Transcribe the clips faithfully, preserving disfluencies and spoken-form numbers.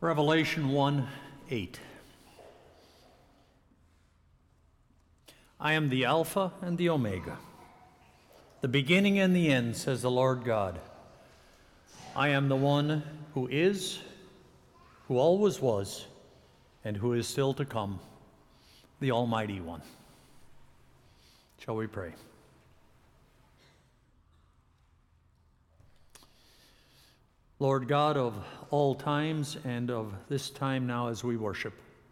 Revelation one eight. I am the Alpha and the Omega, the beginning and the end, says the Lord God. I am the one who is, who always was, and who is still to come, the Almighty One. Shall we pray? Lord God of all times and of this time now as we worship,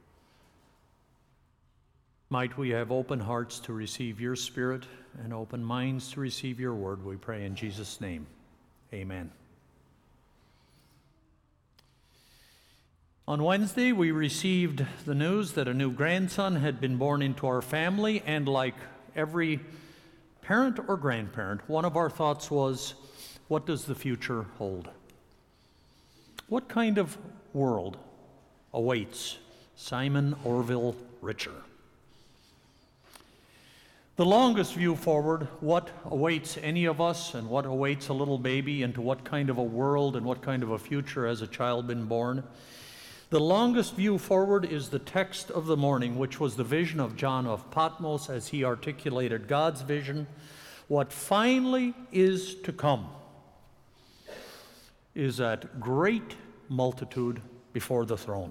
might we have open hearts to receive your Spirit and open minds to receive your word, we pray in Jesus' name. Amen. On Wednesday, we received the news that a new grandson had been born into our family, and like every parent or grandparent, one of our thoughts was, what does the future hold? What kind of world awaits Simon Orville Richer? The longest view forward, what awaits any of us and what awaits a little baby, into what kind of a world and what kind of a future has a child been born? The longest view forward is the text of the morning, which was the vision of John of Patmos as he articulated God's vision. What finally is to come is that great multitude before the throne.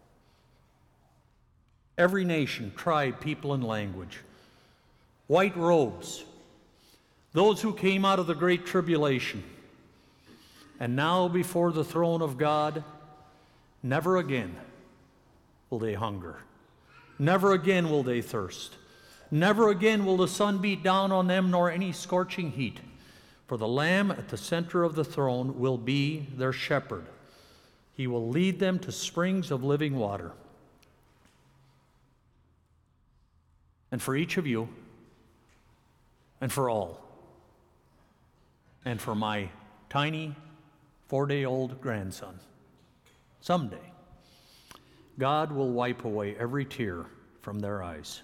Every nation, tribe, people, and language. White robes, those who came out of the great tribulation, and now before the throne of God, never again will they hunger. Never again will they thirst. Never again will the sun beat down on them, nor any scorching heat. For the Lamb at the center of the throne will be their shepherd. He will lead them to springs of living water. And for each of you, and for all, and for my tiny four-day-old grandson, someday, God will wipe away every tear from their eyes.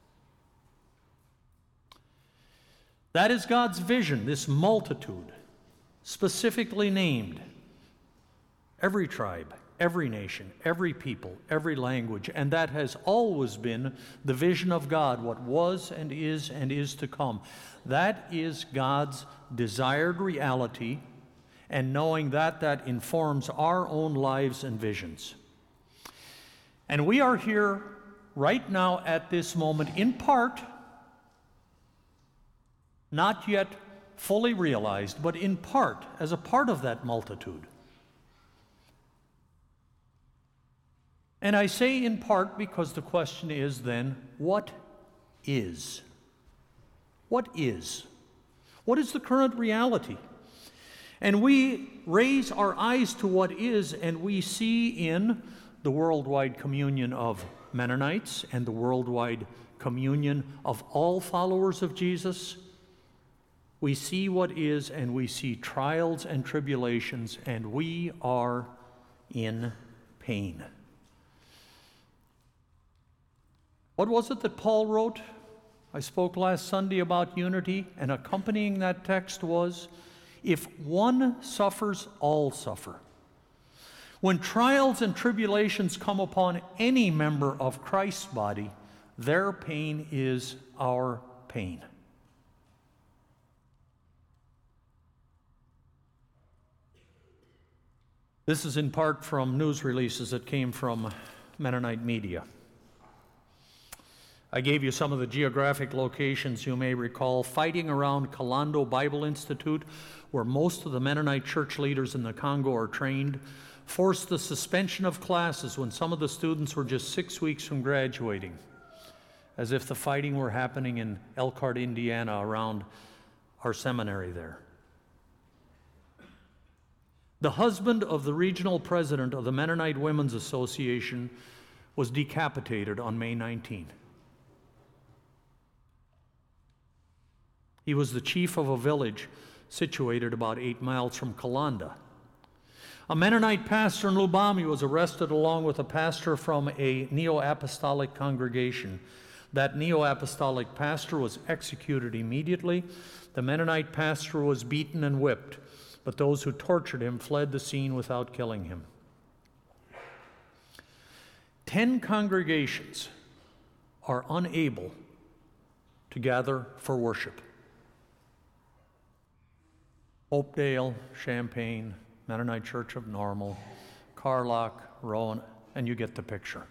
That is God's vision, this multitude, specifically named. Every tribe, every nation, every people, every language, and that has always been the vision of God, what was and is and is to come. That is God's desired reality, and knowing that, that informs our own lives and visions. And we are here right now at this moment, in part, not yet fully realized, but in part, as a part of that multitude. And I say in part because the question is then, what is? What is? What is the current reality? And we raise our eyes to what is, and we see in the worldwide communion of Mennonites and the worldwide communion of all followers of Jesus, we see what is, and we see trials and tribulations, and we are in pain. What was it that Paul wrote? I spoke last Sunday about unity, and accompanying that text was, if one suffers, all suffer. When trials and tribulations come upon any member of Christ's body, their pain is our pain. This is in part from news releases that came from Mennonite media. I gave you some of the geographic locations you may recall. Fighting around Kalando Bible Institute, where most of the Mennonite church leaders in the Congo are trained, forced the suspension of classes when some of the students were just six weeks from graduating, as if the fighting were happening in Elkhart, Indiana, around our seminary there. The husband of the regional president of the Mennonite Women's Association was decapitated on May nineteenth. He was the chief of a village situated about eight miles from Kalanda. A Mennonite pastor in Lubami was arrested along with a pastor from a neo-apostolic congregation. That neo-apostolic pastor was executed immediately. The Mennonite pastor was beaten and whipped, but those who tortured him fled the scene without killing him. ten congregations are unable to gather for worship. Hopedale, Champaign, Mennonite Church of Normal, Carlock, Rowan, and you get the picture.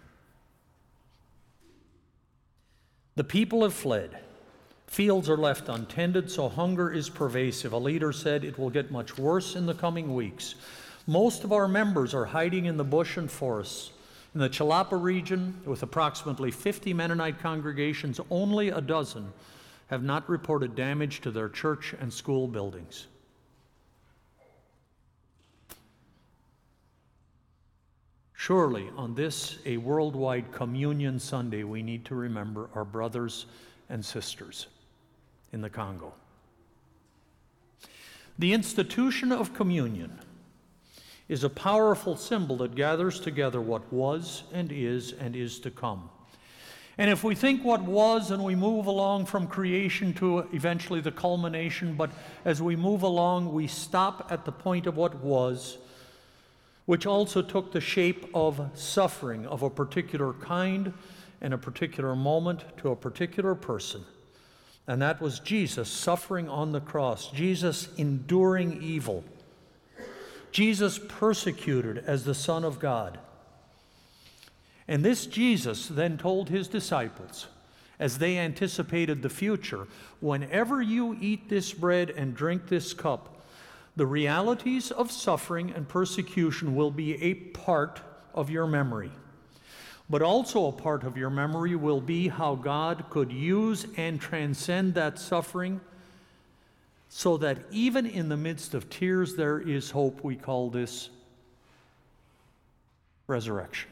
The people have fled. Fields are left untended, so hunger is pervasive. A leader said it will get much worse in the coming weeks. Most of our members are hiding in the bush and forests. In the Chilapa region, with approximately fifty Mennonite congregations, only a dozen have not reported damage to their church and school buildings. Surely, on this, a worldwide Communion Sunday, we need to remember our brothers and sisters in the Congo. The institution of communion is a powerful symbol that gathers together what was and is and is to come. And if we think what was and we move along from creation to eventually the culmination, but as we move along, we stop at the point of what was, which also took the shape of suffering of a particular kind in a particular moment to a particular person. And that was Jesus suffering on the cross, Jesus enduring evil, Jesus persecuted as the Son of God. And this Jesus then told his disciples, as they anticipated the future, whenever you eat this bread and drink this cup, the realities of suffering and persecution will be a part of your memory. But also a part of your memory will be how God could use and transcend that suffering so that even in the midst of tears there is hope. We call this resurrection.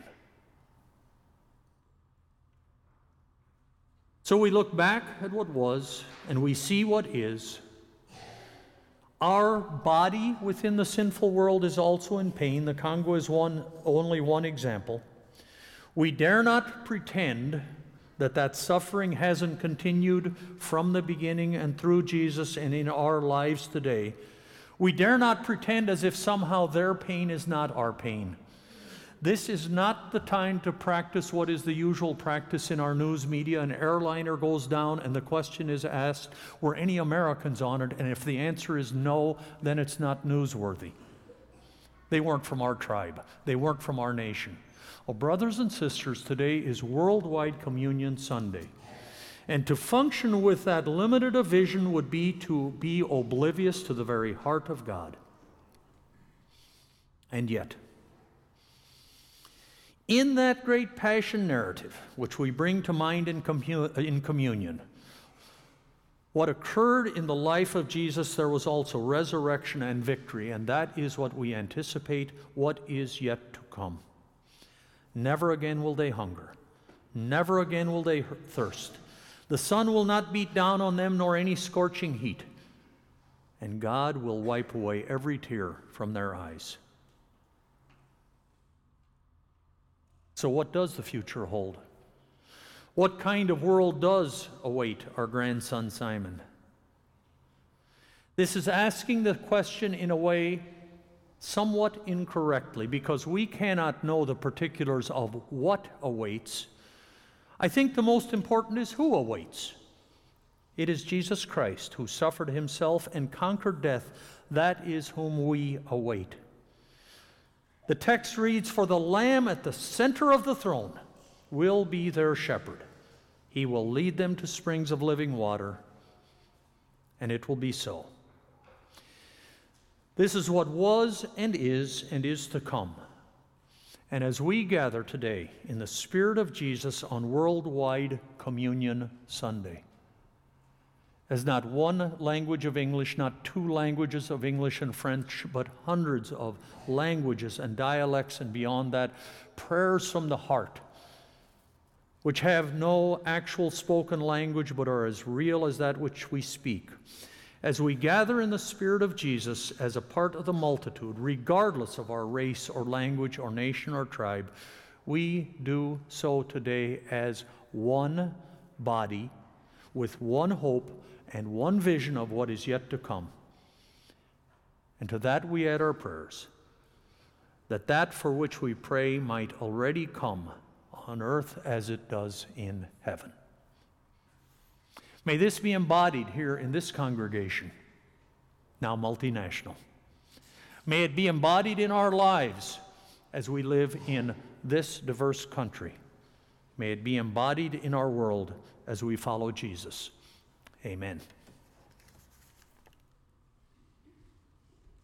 So we look back at what was and we see what is. Our body within the sinful world is also in pain. The Congo is one, only one example. We dare not pretend that that suffering hasn't continued from the beginning and through Jesus and in our lives today. We dare not pretend as if somehow their pain is not our pain. This is not the time to practice what is the usual practice in our news media. An airliner goes down and the question is asked, were any Americans on it? And if the answer is no, then it's not newsworthy. They weren't from our tribe. They weren't from our nation. Well, brothers and sisters, today is Worldwide Communion Sunday. And to function with that limited a vision would be to be oblivious to the very heart of God. And yet, in that great passion narrative, which we bring to mind in, commu- in communion, what occurred in the life of Jesus, there was also resurrection and victory, and that is what we anticipate, what is yet to come. Never again will they hunger. Never again will they thirst. The sun will not beat down on them, nor any scorching heat. And God will wipe away every tear from their eyes. So what does the future hold? What kind of world does await our grandson Simon? This is asking the question in a way somewhat incorrectly, because we cannot know the particulars of what awaits. I think the most important is who awaits. It is Jesus Christ who suffered himself and conquered death. That is whom we await. The text reads, "For the Lamb at the center of the throne will be their shepherd. He will lead them to springs of living water," and it will be so. This is what was and is and is to come. And as we gather today in the Spirit of Jesus on Worldwide Communion Sunday, as not one language of English, not two languages of English and French, but hundreds of languages and dialects and beyond that, prayers from the heart, which have no actual spoken language but are as real as that which we speak. As we gather in the Spirit of Jesus as a part of the multitude, regardless of our race or language or nation or tribe, we do so today as one body with one hope and one vision of what is yet to come. And to that we add our prayers, that that for which we pray might already come on earth as it does in heaven. May this be embodied here in this congregation, now multinational. May it be embodied in our lives as we live in this diverse country. May it be embodied in our world as we follow Jesus. Amen.